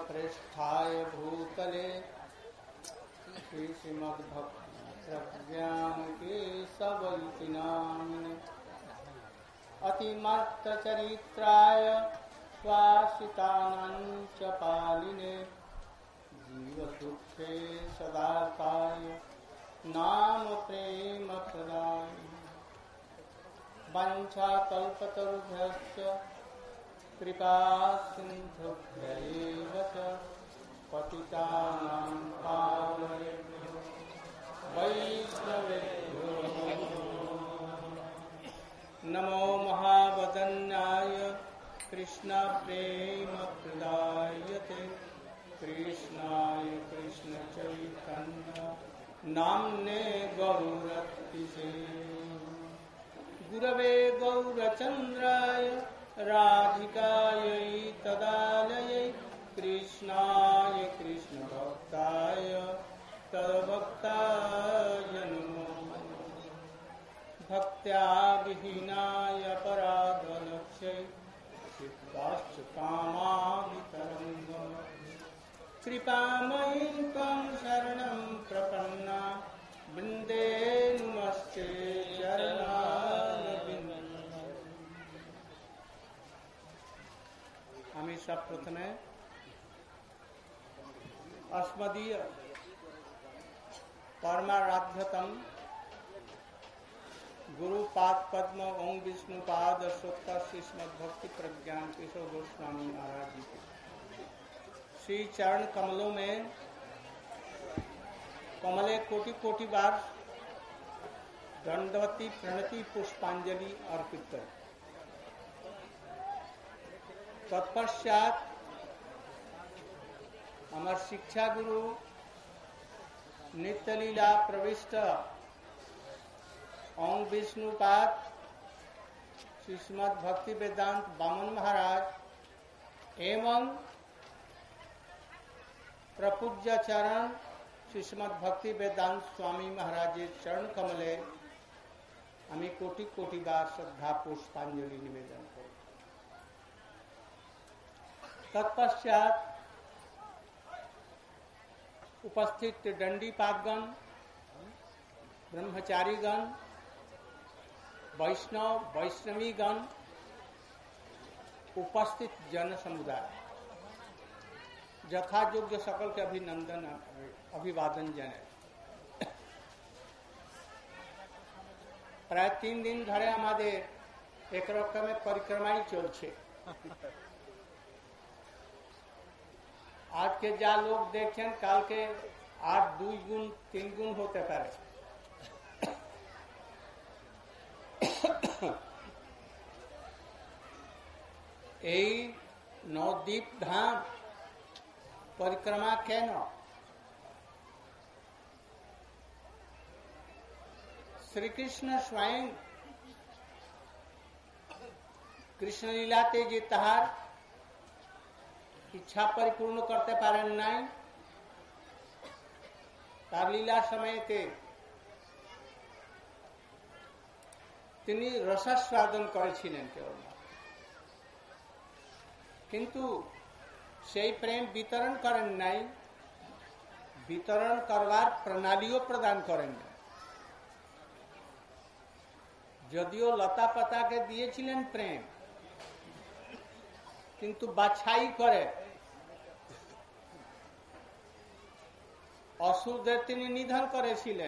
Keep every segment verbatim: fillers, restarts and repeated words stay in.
पृष्ठाय भूतले श्री श्रीमद्भक्तिज्ञानकेशवइति नामिने अतिमत्तचरित्राय स्वासितानां च पालिने जीवदुःखे सदाताय नाम प्रेम प्रदाय वंशाकल्पतरुभ्यश्च कृपा सिन्धुभ्यैव च पतितानां पावनेभ्यो वैष्णवेभ्यो नमो महावदन्याय कृष्णप्रेमप्रदायते कृष्णाय कृष्णचैतन्य नाम्ने गौरतिसे गुरवे गौरचन्द्राय राधिकायै तदालयै कृष्णाय कृष्णभक्ताय तद्भक्ताय नमो भक्त्या विहीनाय अपराधलक्ष्यै चित्ताश्च कामावितरङ्गम् कृपामयीं त्वं शरणं प्रपन्ना वृन्दे नमस्ते चरणारविन्दम्। आमी सब प्रथमे अस्मदीय परमाराध्यतम गुरुपाद पद्म ओम विष्णुपाद अशोत्तर श्रीमद् भक्ति प्रज्ञान किशोर गोस्वामी महाराज जी के श्री चरण कमलों में कमले कोटि कोटि बार दंडवती प्रणति पुष्पांजलि अर्पित कर तत्पश्चात हमार शिक्षा गुरु नित्य लीला प्रविष्ट ओम विष्णुपाद श्रीमद् भक्ति वेदांत बामन महाराज एवं प्रपूज्य चरण श्रीमद् भक्ति वेदांत स्वामी महाराज चरण कमले हमें कोटि कोटि बार श्रद्धा पुष्पांजलि निवेदन करें। तत्पश्चात उपस्थित दंडी पादगण ब्रह्मचारीगण वैष्णव वैष्णवीगण उपस्थित जन समुदाय यथा योग्य सकल के अभिनंदन अभिवादन जने प्राय तीन दिन धरे हमारे एक रकम परिक्रमाई चलছে आज के जा लोग देखें काल के आठ दु गुण तीन गुण होते पारे এই नवद्वीप धाम परिक्रमा केन श्री कृष्ण स्वयं कृष्ण लीलाते जे ताहार इच्छा परिपूर्ण करते पारेन नाई तार लीला समयते तिनी रसास्वादन करेছিলেন केवल किंतु সেই प्रेम वितरण करें नाई वितरण करवार प्रणालियों प्रदान करें जदियो लता पता के दिए प्रेम किंतु बाछाई करे असुरদের তিনি নিধন করেছিলেন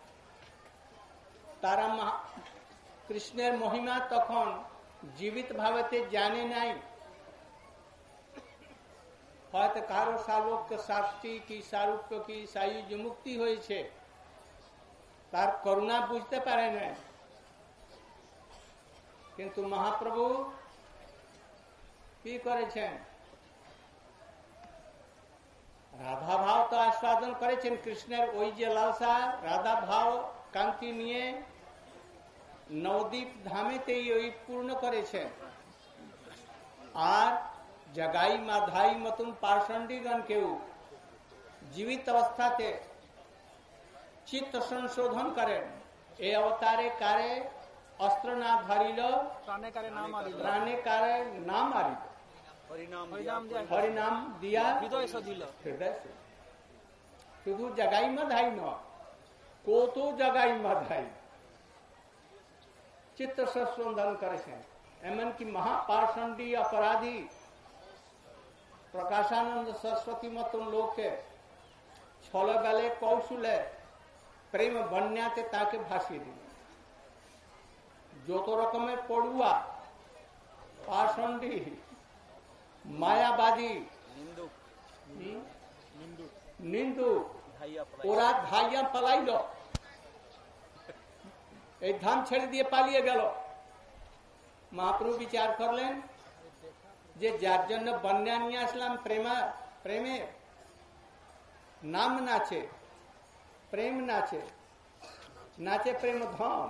तारा कृष्णेर महिमा तखन जीवित भावेते जाने नाई হয়তো কারো শালোক্য শাস্তি কি সারূপ্য কি সায়ুজ মুক্তি হয়েছে তার করুণা বুঝতে পারে না কিন্তু মহাপ্রভু কি করেছেন রাধা ভাব তো আস্বাদন করেছেন কৃষ্ণের ওই যে লালসা রাধা ভাব কান্তি নিয়ে নবদ্বীপ ধামেতেই ওই পূর্ণ করেছেন আর जगाई माधाई मतुन पाषंडीगण केउ जीवित अवस्थाते चित्त संशोधन करें ए अवतारे कारे अस्त्र ना धरिल प्राणे कारे ना मारिल प्राणे कारे ना मारिल हरिनाम दिया हृदय से दिल हृदय से শুধু জাগাই মাধাই নয়, কত জাগাই মাধাই চিত্ত সংশোধন করেছেন। এমনকি মহাপাষণ্ডী অপরাধী প্রকাশানন্দ সরস্বতী মতন লোককে ছলে বেলে কৌশলে প্রেম বন্যাতে তাকে ভাসিয়ে দিল। যত রকমের পড়ুয়া, পাষণ্ডী, মায়াবাদী, নিন্দু ওরা ধাইয়া পালাইল, এই ধাম ছেড়ে দিয়ে পালিয়ে গেল। মহাপ্রভু বিচার করলেন যে যার জন্য বন্যা নিয়ে আসলাম প্রেমা প্রেমে নাম নাচে, প্রেম নাচে, নাচে প্রেম ধন,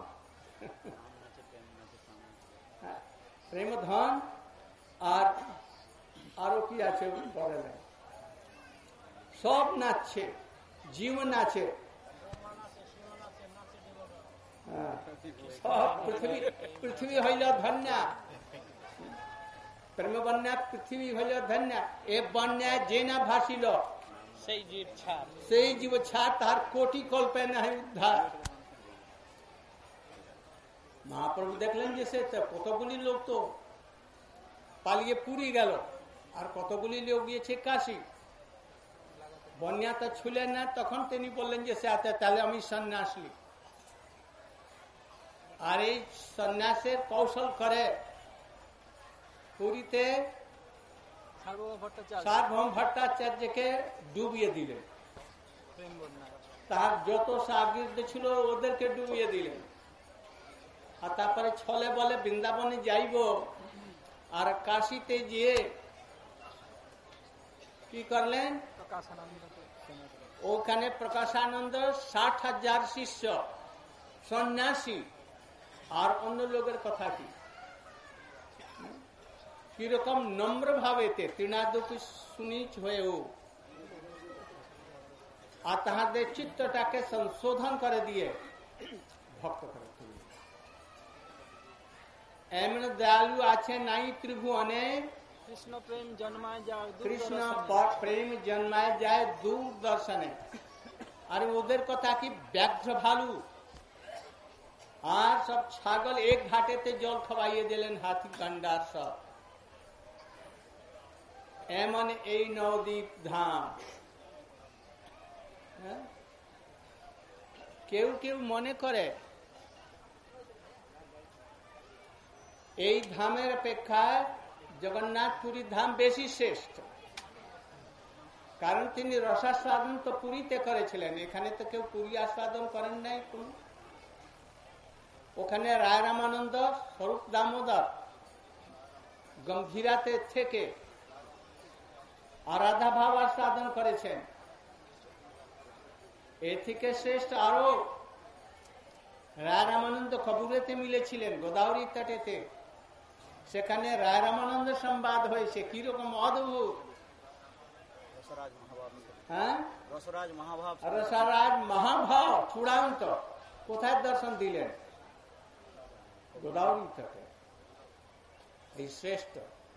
প্রেম ধন আর আরো কি আছে বলেন, সব নাচছে, জীব নাচে, সব পৃথিবী পৃথিবী হইল ধন্য, প্রেম বন্যা পৃথিবী হইল ধন্য। এ বন্যায় যে না ভাসিল সেই জীব ছাড়, সেই জীব ছাড়, তার কোটি কল্পে নাই উদ্ধার। মহাপ্রভু দেখলেন যে সে কতগুলি লোক তো পালিয়ে পুরী গেল, আর কতগুলি লোক গিয়েছে কাশী। বন্যাটা ছুলেন না, তখন তিনি বললেন যে সে আতে তাহলে আমি সন্ন্যাস লি। আর এই সন্ন্যাসের কৌশল করে পুরীতে সার্বভৌম ভট্টাচার্যকে ডুবিয়ে দিলেন, তার যত সাগির্দ ছিল ওদেরকে ডুবিয়ে দিলেন। আর তারপরে ছলে বলে বৃন্দাবনে যাইব, আর কাশীতে গিয়ে কি করলেন, ওখানে প্রকাশানন্দ ষাট হাজার শিষ্য সন্ন্যাসী আর অন্য লোকের কথা কি কিরকম নম্র ভাবেতে তৃণাদপি সুনীচ হয়েও আর তাহাদের চিত্তটাকে সংশোধন করে দিয়ে ভক্ত করে তুলি। এমন দয়ালু আছে নাই ত্রিভুবনে, কৃষ্ণ প্রেম জন্মায় যায় কৃষ্ণ প্রেম জন্মায় যায় দূরদর্শনে। আর ওদের কথা কি ব্যাঘ্র ভালু আর সব ছাগল এক ঘাটেতে জল খাওয়াইয়ে দিলেন, হাতি গন্ডার সব। এমন এই নবদ্বীপ ধাম। কেউ কেউ মনে করে এই ধামের অপেক্ষা জগন্নাথ পুরী ধাম বেশি শ্রেষ্ঠ, কারণ তিনি রসাস্বাদন তো পুরীতে করেছিলেন, এখানে তো কেউ পুরী আস্বাদন করেন নাই। কোন ওখানে রায় রামানন্দ, স্বরূপ দামোদর গম্ভীরাতে থেকে আরাধা ভাব আস্বাদন করেছেন। এ থেকে শ্রেষ্ঠ আরো রায় রামানন্দ কবুরেতে মিলেছিলেন, গোদাবরী তটেতে, সেখানে রায় রামানন্দ সংবাদ হয়েছে, কিরকম অদ্ভুত। হ্যাঁ, রসরাজ মহাভাব, রসরাজ মহাভাব চূড়ান্ত কোথায় দর্শন দিলেন, গোদাবরী তটে। এই শ্রেষ্ঠ।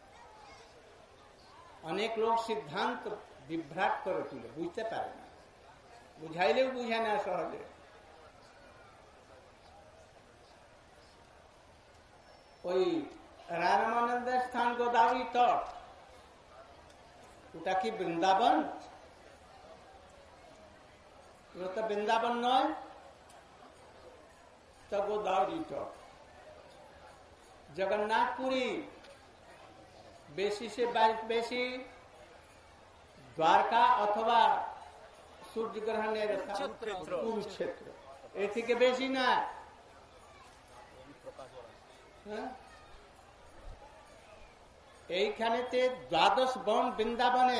অনেক লোক সিদ্ধান্ত বিভ্রাট করে তুলে, বুঝতে পারে না, বুঝাইলেও বুঝে না সহজে। ওই রামানন্দের স্থান গোদাবরী তট, ওটা কি বৃন্দাবন? ওটা তো বৃন্দাবন নয়, তো গোদাবরী তট। জগন্নাথপুরী বেশি সে বেশি দ্বারকা অথবা সূর্যগ্রহণের কুরুক্ষেত্র, এর থেকে বেশি না। এইখানেতে দ্বাদশ বন বৃন্দাবনে,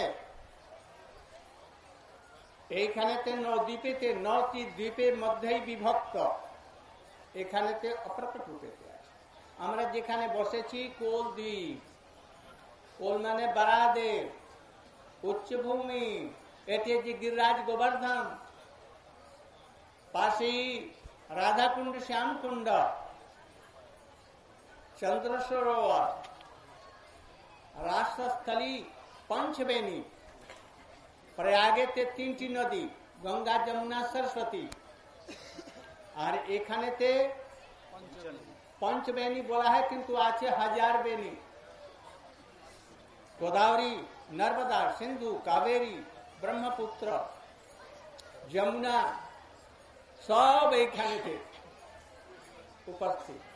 এইখানেতে নদ্বীপেতে নটি দ্বীপের মধ্যেই বিভক্ত, এখানেতে অপ্রকট রূপেতে আছে। আমরা যেখানে বসেছি কোল দ্বীপ, কোল মানে বারাদেব, উচ্চভূমি, এটি যে গিরিরাজ গোবর্ধন, পাশেই রাধাকুণ্ড, শ্যামকুণ্ড, চন্দ্র সরোবর, রাষ্ট্রস্থলী পঞ্চবেণী, প্রয়াগেতে তিনটি নদী গঙ্গা, যমুনা, সরস্বতী, আর এখানেতে পঞ্চবেণী বলা হয় কিন্তু আছে হাজার বেণী। গোদাবরী, নর্মদা, সিন্ধু, কাবেরী, ব্রহ্মপুত্র, যমুনা সব এইখানেতে উপস্থিত।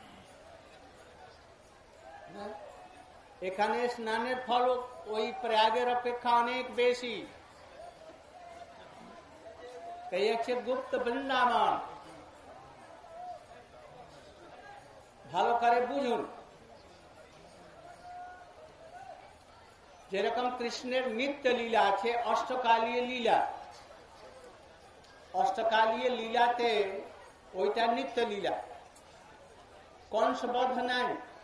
এখানে স্নানের ফল ওই প্রয়াগের অপেক্ষা অনেক বেশি। এই হচ্ছে গুপ্ত বৃন্দাবন। ভালো করে বুঝুন, যেরকম কৃষ্ণের নিত্য লীলা আছে, অষ্টকালীয় লীলা, অষ্টকালীয় লীলাতে ওইটা নিত্য লীলা, কংসবধ নাই,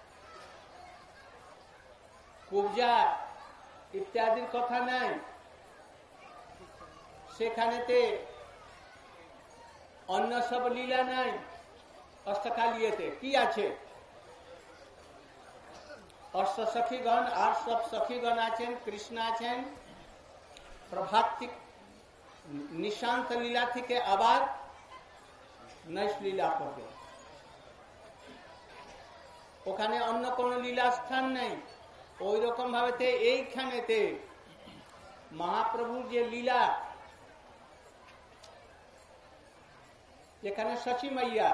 পূজা ইত্যাদির কথা নাই। সেখানেতে অন্য সব লীলা নাই। অষ্টকালীয়তে কি আছে? অষ্ট সখীগণ, আর সব সখীগণ আছেন, কৃষ্ণ আছেন। প্রভাতিক নিশান্ত লীলা থেকে আবার নৈশ লীলা করবে। ওখানে অন্য কোন লীলা স্থান নেই। ওই রকম ভাবে এইখানেতে মহাপ্রভুর যে লীলা, যেখানে শচী মাইয়া,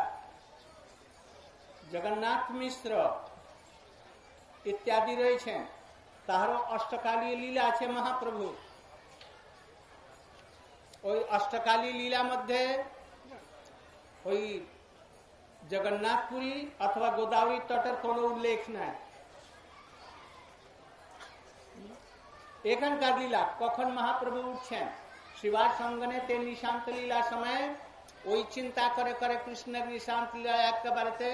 জগন্নাথ মিশ্র ইত্যাদি রয়েছেন, তাহারও অষ্টকালীয় লীলা আছে মহাপ্রভু। ওই অষ্টকালীয় লীলা মধ্যে ওই জগন্নাথপুরী অথবা গোদাবরী তটের কোন উল্লেখ নাই। এখানকার লীলা কখন মহাপ্রভু উঠছেন, শিবার সঙ্গনে তে নিশান্ত লীলা সময় ওই চিন্তা করে করে কৃষ্ণের নিশান্ত লীলা একেবারেতে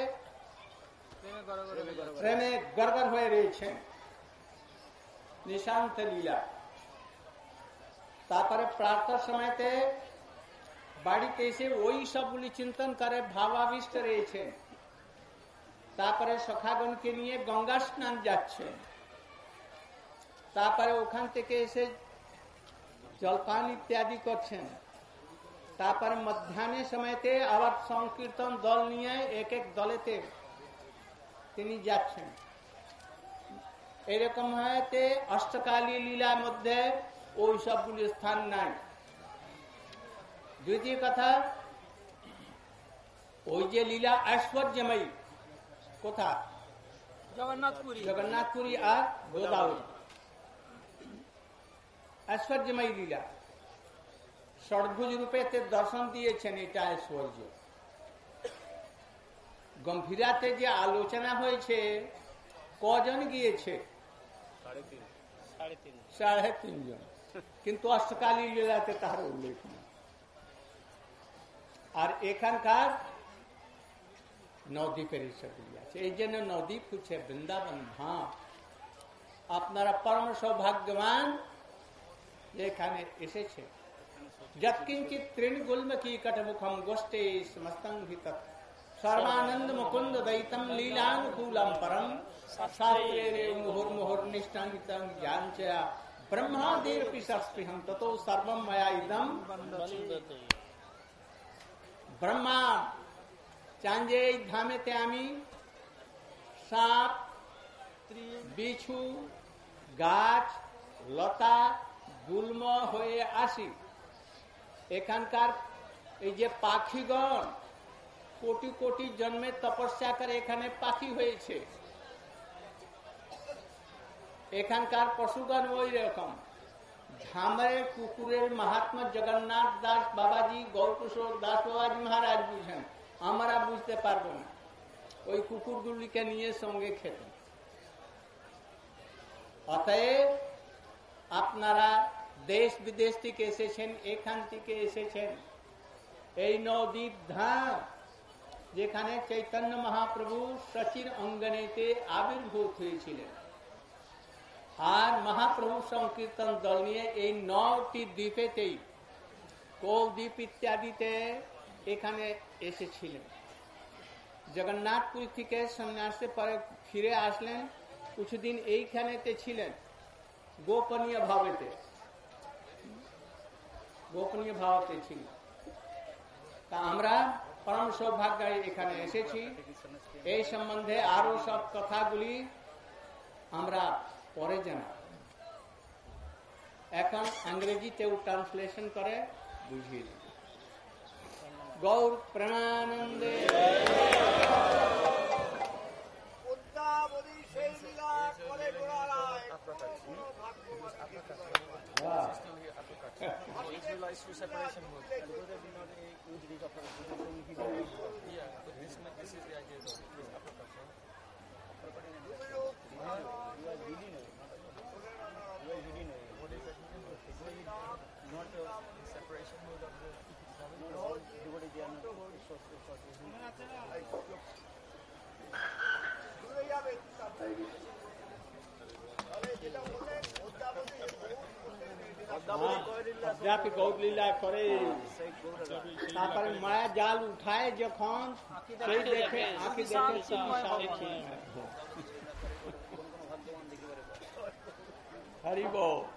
প্রেমে গড়গড় হয়ে রয়েছেন, নিশান্ত লীলা। তারপরে প্রাতঃ সময়তে বাড়িতে এসে ওই সবগুলি চিন্তন করে ভাবাবিষ্ট রয়েছেন। তারপরে সখাগণকে নিয়ে গঙ্গা স্নান যাচ্ছেন। তারপরে ওখান থেকে এসে জলপান ইত্যাদি করছেন। তারপরে মধ্যাহ্নের সময়তে আবার সংকীর্তন দল নিয়ে এক এক দলেতে তিনি যাচ্ছেন। এরকম হয়তে অষ্টকালীয় লীলার মধ্যে ওই সবগুলি স্থান নাই। দ্বিতীয় কথা, ওই যে লীলা ঐশ্বর্যময়ী, কোথা? জগন্নাথপুরী, জগন্নাথপুরী আর গোদাবরী। ঐশ্বর্যময়ী লীলা ষড়ভুজ রূপে দর্শন দিয়েছেন, এটা ঐশ্বর্য। গম্ভীরাতে যে আলোচনা হয়েছে, কজন গিয়েছে? সাড়ে তিন জন, কিন্তু অষ্টকালীয় লীলাতে তাহার উল্লেখ নেই। আর এখানকার নদীপের হিসাবে আছে। এই জন্য নদীপ হচ্ছে বৃন্দাবন ধাম। আপনারা পরম সৌভাগ্যবান এখানে এসেছে। যৎকিঞ্চিৎ ত্রিণগুল্মকি কটমুখম গোষ্ঠে সমস্তং হিত সর্বানন্দ মুকুন্দ দয়িতম লীলানুকূলম পরম শাস্ত্রে মুহুর্मुहुर्निष्ठांगितं ज्ञानचया ब्रह्मादेरपि सस्पृहं ततो सर्वं मया इदं वन्दते। ব্রহ্মা চান যে এই ধামেতে আমি সাপ, বিছু, গাছ, লতা, গুল্ম হয়ে আসি। এখানকার এই যে পাখিগণ কোটি কোটি জন্মে তপস্যা করে এখানে পাখি হয়েছে। এখানকার পশুগণ ওই রকম। ধামের কুকুরের মাহাত্মা জগন্নাথ দাস বাবাজি, গৌরকিশোর দাস বাবাজি মহারাজ বুঝেন, আমরা বুঝতে পারবো না। ওই কুকুরগুলিকে নিয়ে সঙ্গে খেতেন। অতএব আপনারা দেশ বিদেশ থেকে এসেছেন, এখান থেকে এসেছেন। এই নদীর ধাম যেখানে চৈতন্য মহাপ্রভু সচির অঙ্গনেতে আবির্ভূত হয়েছিলেন, আর মহাপ্রভু সংকীর্তন দল নিয়ে এই নটি দ্বীপেতেই, কৌদ্বীপ ইত্যাদিতে এখানে এসেছিলেন। জগন্নাথপুরী থেকে সন্ন্যাসের পরে ফিরে আসলেন কিছুদিন এইখানেতে ছিলেন গোপনীয় ভাবেতে, গোপনীয় ভাবেতে ছিল। তা আমরা পরম সৌভাগ্য এখানে এসেছি। এই সম্বন্ধে আরো সব কথাগুলি আমরা পরে জানা। এখন ইংরেজিতেও ট্রান্সলেশন করে বুঝিয়ে দিই। গৌর প্রেমানন্দে। যাতে গৌরলীলা করে, তারপরে মায়া জাল উঠায় যখন সেই দেখে আঁকি দেখে হরিব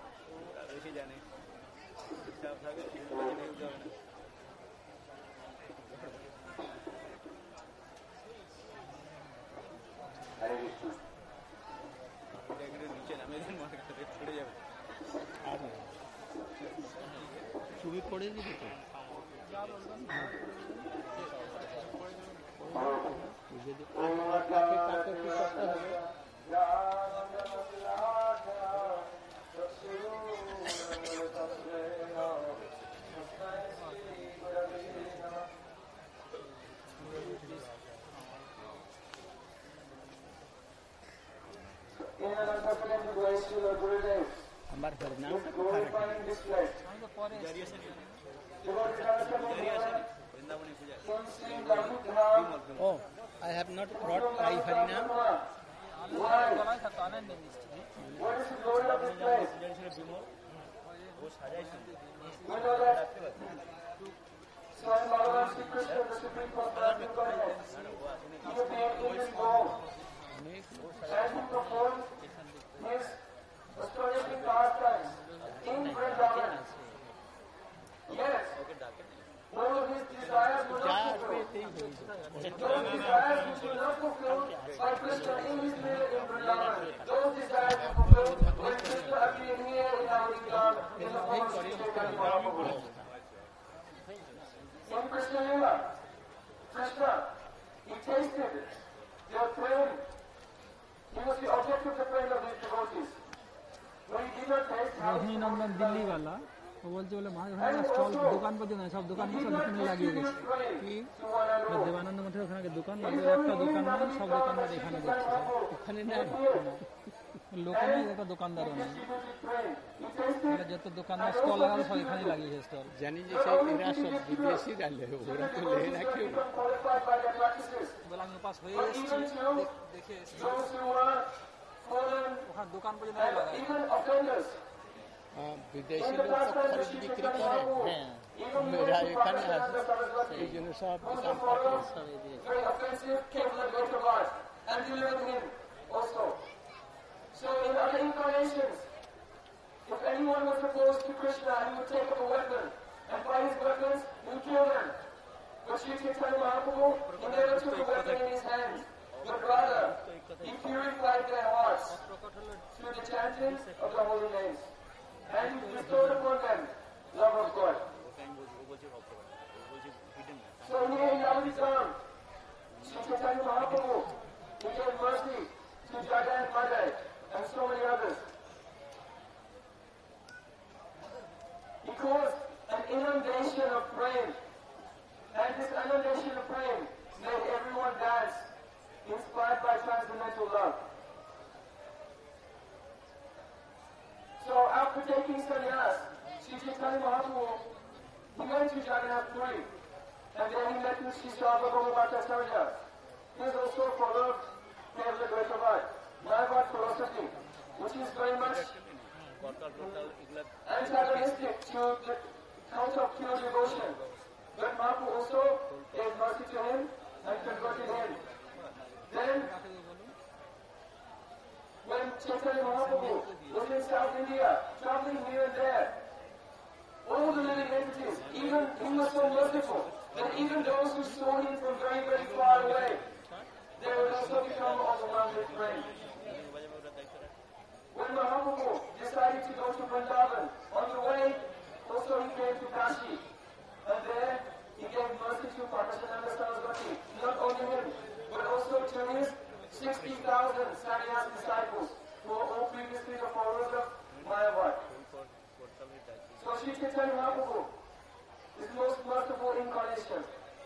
চুরি করে দিবি তো যদি কাকে কাকে কি করতে হবে। আমার হরিনাম Oh, I have not brought my Harinam. What is the glory of this place? Swami Bhagavan Sri Krishna, the Supreme Personality of Godhead, he appeared in this form and he performed his astonishing pastimes in Vrindavan. Yes, all of his desires were not fulfilled. Those desires which were not fulfilled by Krishna in his life in Vrindavan, those desires were fulfilled when Krishna appeared here in our Islam in the form of Sri Chaitanya Mahaprabhu. In Krishna Lila, Krishna, he tasted their flame. He was the object of the flame of his devotees. But he did not taste how রজনী নন্দন দিল্লি वाला वो बोलते बोले माँ ওখানে stall দোকান পর্যন্ত সব দোকান সব এখানে লাগিয়ে গেছে কি দেবানন্দ মঠের ওখানে দোকান লাগিয়ে একটা দোকান না সব দোকানদার এখানে যাচ্ছে ওখানে না লোকাল একটা দোকানদারও নেই মানে যত দোকানদার স্টল লাগালো সব এখানে লাগিয়েছে স্টল জানি যে এরা সব বিদেশি ডালে ওরা তো লেহে না কেউ বলে আমি পাস হয়ে এসেছি দেখে এসেছি ওখানে দোকান পর্যন্ত লাগায় বিদেশি লোক খরচ বিক্রি করে। হ্যাঁ এরা এখানে আসে এই জন্য সব দোকান সবাই দিয়েছে। So in other incarnations, if anyone was opposed to Krishna, he would take up a weapon, and by his weapons, he would kill them. But Sri Chaitanya Mahaprabhu, he never took a weapon in his hand, but rather, he purified their hearts through the chanting of the holy names, and he bestowed upon them love of God. So here in Navadisam, Sri Chaitanya Mahaprabhu, he gave mercy to Jagai and Madai, and so many others. He caused an inundation of praying, and this inundation of praying made everyone dance, inspired by transcendental love. So after taking sannyas, Sri Chaitanya Mahaprabhu, he went to Jagannath Puri, and then he met with Sri Sarvabhauma Bhattacharya. He was also followed Kerala Vaishnava, Mayavad philosophy, which is very much antagonistic to the count of pure devotion. But Mahaprabhu also gave mercy to him and converted him. Then, when Chaitanya Mahaprabhu was in South India, traveling here and there. All the living entities, even he was so merciful that even those who saw him from very, very far away, they would also become overwhelmed with praise. When Mahaprabhu decided to go to Vrindavan, on the way, also he came to Kashi. And there, he gave mercy to Parashananda Saraswati. Not only him, but also to his sixty thousand sannyas disciples, who were all previously the followers of Mayavad. So Sri Chaitanya Mahaprabhu is the most merciful incarnation.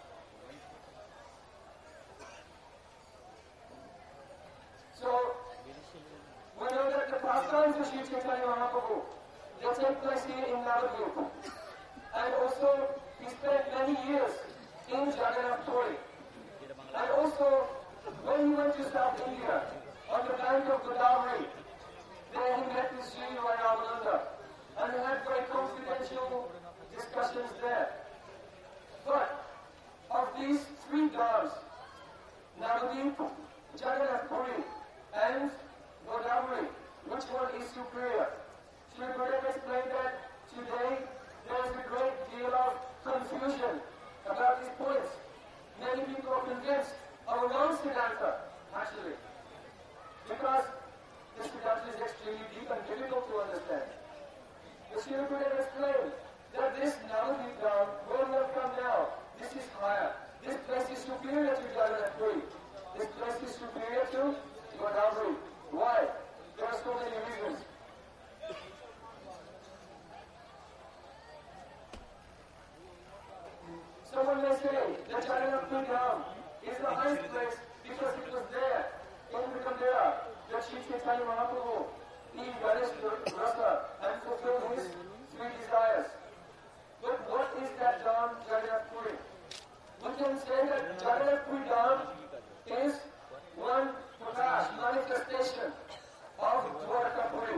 So, we know that the pastimes of Sri Chaitanya Mahaprabhu, they take place here in Navadvip. And also, he spent many years in Jagannath Puri. And also, when he went to South India, on the bank of Godavari, there he met with Sri Ramananda, and he had very confidential discussions there. But, of these three gods, Navadvip, Jagannath Puri, and Godavari, which one is superior? Sri Gurudev explained that today there is a great deal of confusion about these points. Many people are convinced of a non-Siddhanta, actually, because this Siddhanta is extremely deep and difficult to understand. The Sri Gurudev explained that this Navadvip Dham, where we have come now, this is higher. This place is superior to Jagannath Puri. This place is superior to Godavari. Why? There are so many reasons. Someone may say that Jagannath Puri Dham is the highest place because it was there in the Kandera that Sri Chaitanya Mahaprabhu he vanished Rasa and fulfilled his three desires. But what is that Dham, Jagannath Puri? We can say that Jagannath Puri Dham is one Prakash, manifestation of Dwarka Puri.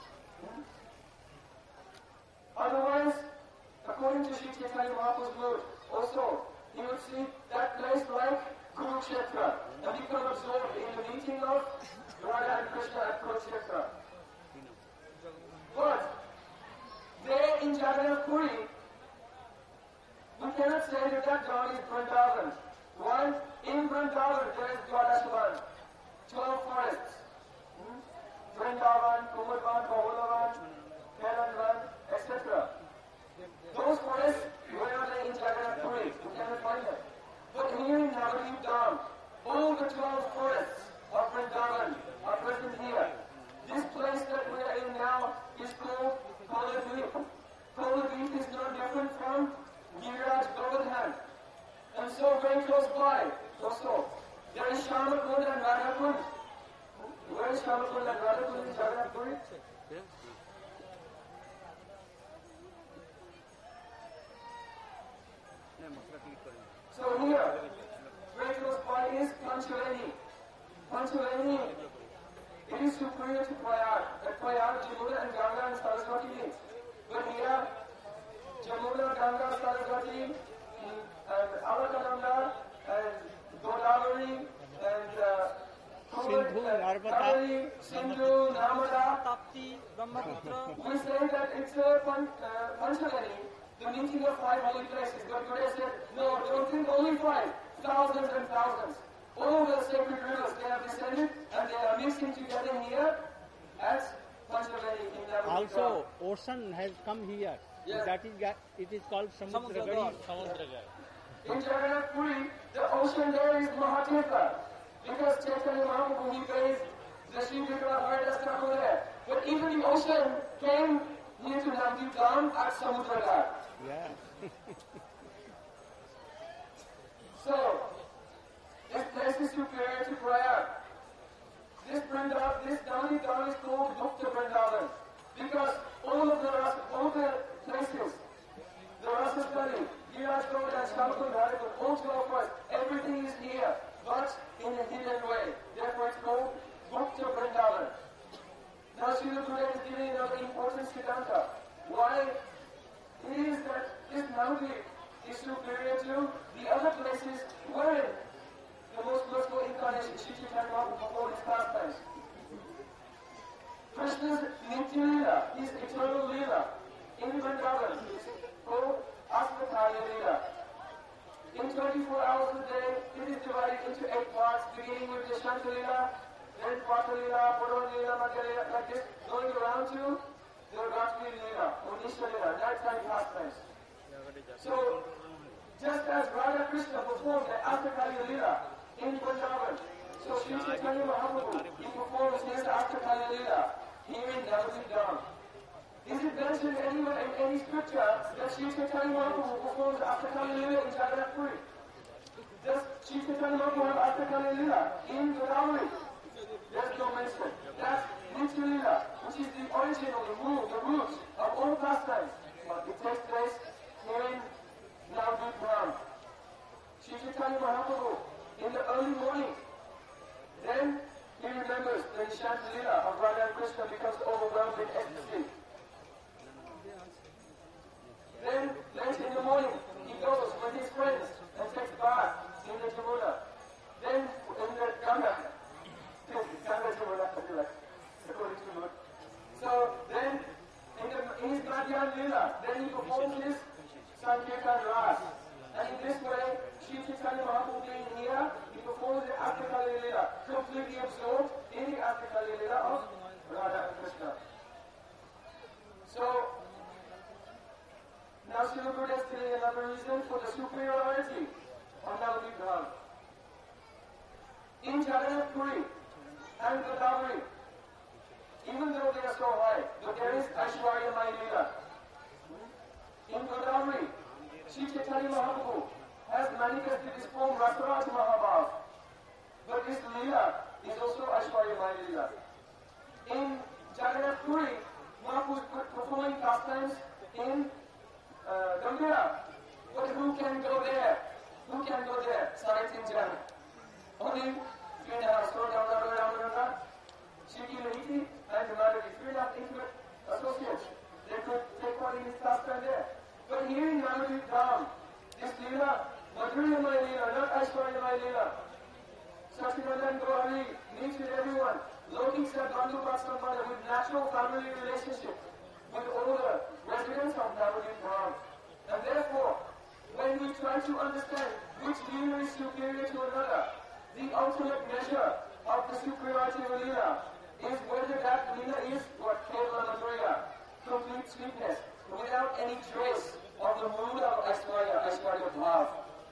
Otherwise, according to Sri Chaitanya Mahaprabhu's word, also, you would see that place like Kurukshetra and become absorbed in the meeting of Radha and Krishna at Kurukshetra. But, there in Jagannath Puri, we cannot say that that Dham is Vrindavan. Why? In Vrindavan there is Dwadashavan, twelve forests. Hmm? Vrindavan, Kumarvan, Bahulavan, Kelanvan, et cetera. Those forests, where are they in Jagannath Puri? We cannot find them. But here in Navadvip Dham, all the twelve forests of Vrindavan are present here. This place that we are in now is called Koladvip. Koladvip is no different from Giriraj Govardhan. And so very close by, also, there is Shamakund and Radhakund. Where is Shamakund and Radhakund in Jagannath Puri? So here, very close by is Panchaleni. Panchaleni, it is superior to Prayag. At Prayag, Jamuna and Ganga and Saraswati meet. But here, Jamuna, Ganga, Saraswati, and Alakananda, and Godavari, and uh, Sindhu, Narmada, Sindhu, Narmada, Tapti, Brahmaputra. we say that it's a pan, uh, Panchaleni, the meeting of five holy places. But today said, no, don't think only five, thousands and thousands. All the sacred rivers, they have descended and they are mixing together here as Panchaleni in Navadvip. Also, ocean has come here. Yes. That is, ga- it is called Samudragari. In Jagannath Puri, the ocean there is Mahatirtha. Because Chaitanya Mahaprabhu, he praised the Sri Vikrama Haridas Thakur there. But even the ocean came here to Navadvip Dham at Samudragari. Yeah. So, this place is superior to Prayag. This Vrindavan, this Navadvip Dham is called Gupta Vrindavan. Because all of the rest, all the places, the Rasasthali, Giriraj Govardhan and Shamakund, Radhakund, all twelve first, everything is here, but in a hidden way. Therefore it's called Gupta Vrindavan. Now Srila Gurudev is giving another important Siddhanta. Why? It is that this Navadvip is superior to the other places wherein the most merciful incarnation, Sri Chaitanya Mahaprabhu, performed his pastimes. Krishna's Nitya Leela, his eternal Leela, in Vrindavan, called Astakaya Leela. In twenty-four hours a day, it is divided into eight parts, beginning with the Shanta Leela, then Pata Leela, Purva Leela, Madhya Leela, like this, going around to the Ratri Leela, or Nisha Leela, nighttime pastimes. So, just as Radha Krishna performed the Astakaya Leela in Vrindavan, so Sri Chaitanya Mahaprabhu, he performs his Astakaya Leela here in Navadvip Dham. Is it mentioned anywhere in any scripture that Sri Chaitanya Mahaprabhu performs Astakaya Leela in Jagannath Puri? Does Sri Chaitanya Mahaprabhu have Astakaya Leela in Godavari? There's no mention. That's Nitya Leela, which is the origin of the root, the roots of all pastimes. But it takes place here in Navadvip Dham. Sri Chaitanya Mahaprabhu, in the early morning, then he remembers the Nishant Leela of Radha and Krishna, becomes overwhelmed in ecstasy. Then, late in the morning, he goes with his friends and takes bath in the Jamuna. Then, in the Ganga, Ganga Jamuna, according to Lord. So, then, in, the, in his Madhyan Leela, then he performs his Sankirtan Ras. And in this way, Sri Chaitanya Mahaprabhu being here, he performs the Astakaya Leela, completely absorbed in the Astakaya Leela of Radha and Krishna. So, now Srila Gurudev is telling another reason for the superiority of Navadvip Dham. In Jagannath Puri and Godavari, even though they are so high, but there is Aishwarya Mai Leela. In Godavari, Sri Chaitanya Mahaprabhu has manifested his form Rasaraj Mahabhav, but his Leela is also Aishwarya Mai Leela. In Jagannath Puri, Mahaprabhu is performing pastimes in uh, Gambhira, but who can go there? Who can go there? Saratin Jan. Only three and a half stone down the road, Shiki Lahiti and Madhavi, three and a half intimate associates. They could take part in his pastime there. But here in Navadvip Dham, this Leela, Madhurya Mai Leela, not Aishwarya Mai Leela. Sachidanand Gohari meets with everyone. Loki said Bandhu Bhaskambhada with natural family relationship with all the residents of Navadvip Dham. And therefore, when we try to understand which Leela is superior to another, the ultimate measure of the superiority of a Leela is whether that Leela is what Kevala Madhurya, complete sweetness, without any trace of the mood of Aishwarya, Aishwarya Bhav.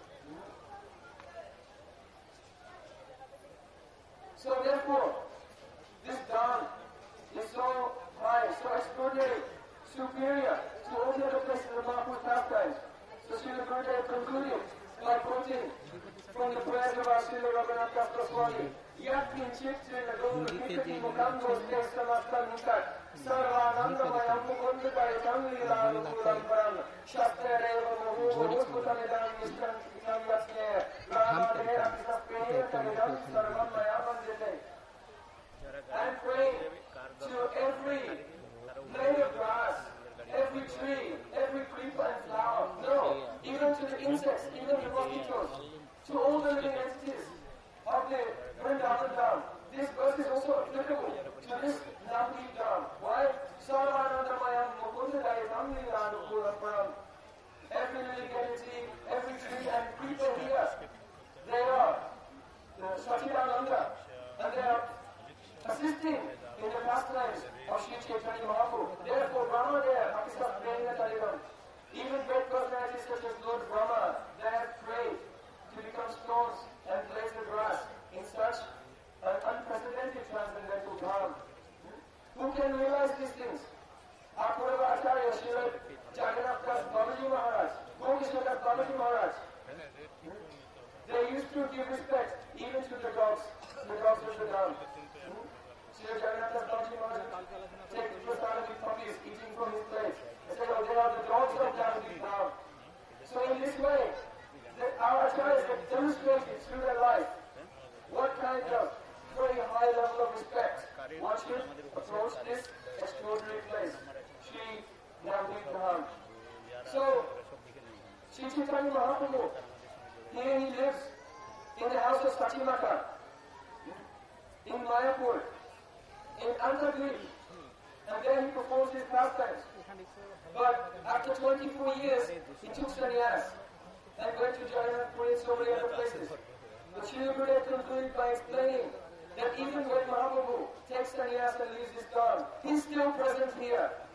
So therefore, this Dham is so high, so extraordinary, superior to all the other places of Mahaprabhu's pastimes. So Srila Gurudev concluded by quoting from the prayers of our Srila Raghunath Das Goswami, Yat kinchit Srila Gopikati Mukhandos Te Samastan Nikat Sarvananda Mayam Mukunda Dayatam Lila Nukulam Param Shastra Reva Muhu Muskutam Edam Nishkan Ikam Yatsne Rama Dehe Akisapene Kanidam Sarvam Mayam Anjite. And pray to every blade of grass, every tree, every creeper and flower, no, even to the insects, even the mosquitoes, to all the living entities of the Vrindavan Dham. This verse is also applicable to this Navadvip Dham. Why? Sarvanandamayam Mukundadayatam Lilanukulam Param. Every living entity, every tree and creeper here, they are the Sachidananda, and they are assisting in the pastimes of Sri Chaitanya Mahaprabhu. Therefore, Brahma there, Akisa praying at Aliram. Even great personalities such as Lord Brahma, they have prayed to become stones and blaze the grass in such an unprecedented transcendental dham. Who can realize these things? Our Purava Acharya, Srila Jagannath Das Babaji Maharaj, Gokishna Das Babaji Maharaj, they used to give respect even to the dogs, the dogs of the dham. Srila Jagannath Das Babaji Maharaj take prasadam with puppies eating from his plate. They say, oh, they are the dogs of Navadvip Dham. So in this way, the, our acharyas have demonstrated through their life what kind of very high level of respect one should approach this extraordinary place, Sri Navadvip Dham. So, Sri Chaitanya Mahaprabhu, here he lives in the house of Sachimata, in Mayapur, in Antadvip, and there he performs his pastimes. But after twenty-four years, he took sannyas and went to Jagannath and so many other places. But Srila Gurudev concluded by explaining that even when Mahaprabhu takes sannyas and leaves his town, he's still present here.